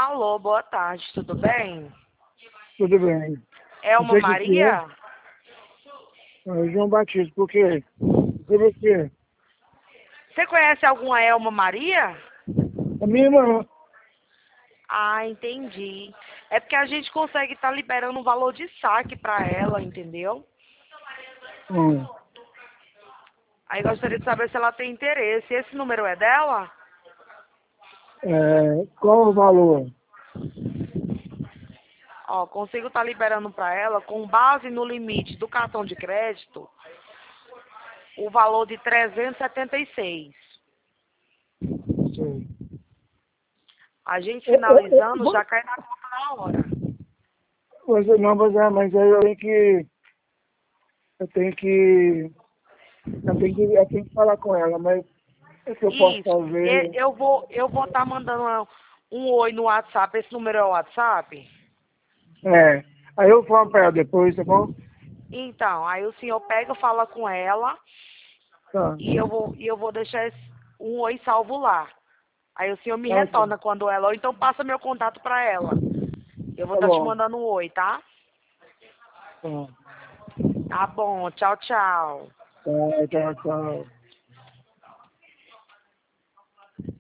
Alô, boa tarde, tudo bem? Tudo bem. Elma Você que Maria? é João Batista, por quê? Por você? Você conhece alguma Elma Maria? A minha irmã. Ah, entendi. É porque a gente consegue estar liberando um valor de saque para ela, entendeu? Hum. Aí gostaria de saber se ela tem interesse. Esse número é dela? Qual o valor? Ó, consigo estar liberando para ela com base no limite do cartão de crédito o valor de 376. Sim. A gente finalizando Vo- já cai na conta na hora. Você não, mas aí eu tenho que, eu tenho que falar com ela, mas o que eu posso Isso. fazer? Eu vou estar mandando um oi no WhatsApp. Esse número é o WhatsApp? Aí eu falo para ela depois, tá bom? Então, aí o senhor pega, fala com ela Tá. e eu vou deixar um oi salvo lá. Aí o senhor me Tá, ok. retorna quando ela, ou então passa meu contato para ela. Eu vou Tá estar te bom. mandando um oi, tá? Tá. Tá bom, tchau, tchau. Tá, tchau, tchau.